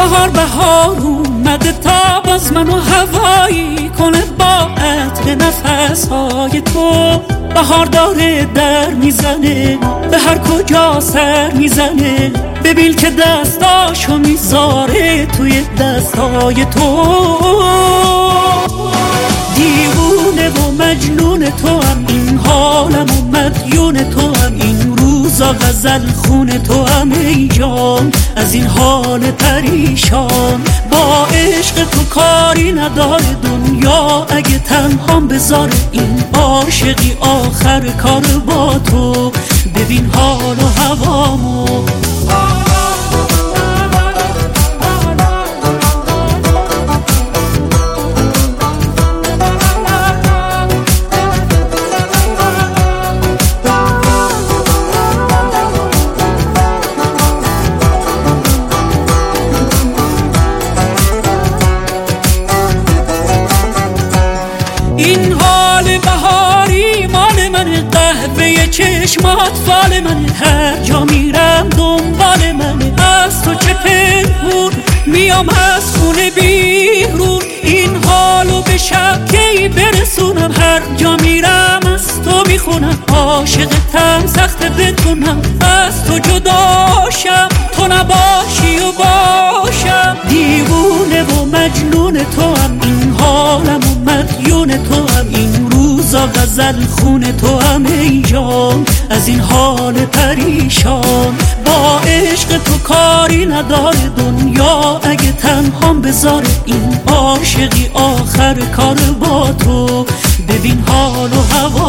بهار اومده تا باز منو هوایی کنه با عطر نفسهای تو. بهار داره در میزنه به هر کجا سر میزنه، ببین که دستاشو میذاره توی دستای تو. دیوونه و مجنون تو هم این حالم و مدیون تو هم این روزا غزل خون تو هم ای جان از این حال پریشان. با عشق تو کاری نداره دنیا اگه تنهام بذاره این عاشقی آخر کار با تو. ببین حال و هوامو این حال بهاری مال من، قهوه چشمات فال من، هر جا میرم دنبال من، از تو چه پنهون میام از خونه بیرون. این حالو به شب کی برسونم، هر جا میرم از تو میخونم، عاشقتم سخت بتونم از تو جداشم، تو نباشی و باشم. دیوونه و مجنون تو هم این حالم و مدیون تو هم این روزا غزل خون تو هم ای جان از این حال پریشان. با عشق تو کاری نداره دنیا اگه تنهام بذاره این عاشقی آخر کار با تو. ببین حال و هوا